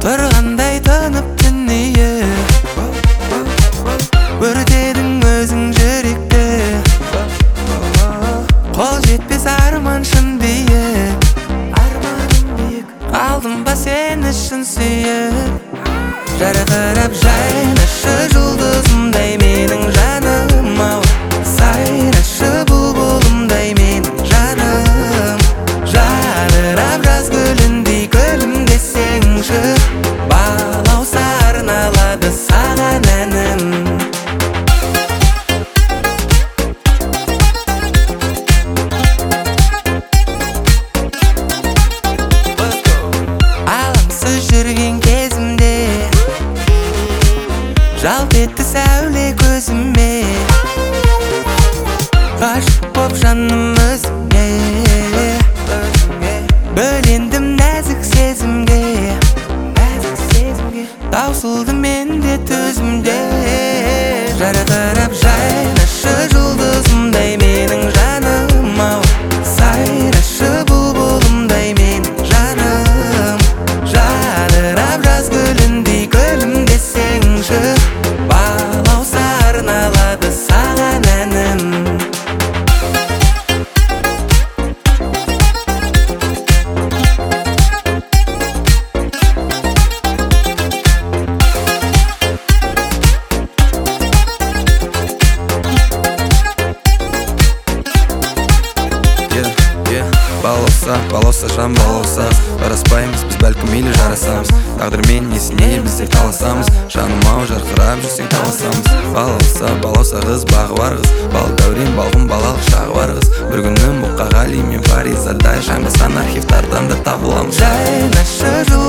тұрғандай тынып дүние, өртедің өзің жүректі, қол жетпес арман шын биік, алдым ба сен үшін сүйіп, жарқырап жайнашы жұлдызымдай менің жаным ау, сайрашы бұлбұлымдай менің жаным, жадырап жаз гүліндей күлімдесеңші, балауса арналады саған әнім. Алаңсыз жүрген кезімде жалт етті сәуле көзіме, ғашық боп жаным өзіңе, бөлендім нәзік сезімге, таусылды менде төзімде, жарқырап жайнашы жұлдызымдай менің жаным ау, сайрашы бұлбұлымдай менің жаным, жадырап жаз гүліндей күлімдесеңші, балауса арналады саған әнім. Балауса жан балауса, жараспаймыз біз бәлкім мейлі жарасамыз, тағдырмен несіне біздер таласамыз, жаным ау жарқырап жүрсең таласамыз. Балауса қыз бағы бар қыз, бал дәурен балғын балалық шағы бар қыз, бір күні Мұқағали мен Фаризадай жаңбасқан архивтардан да табыламыз. Жайнашы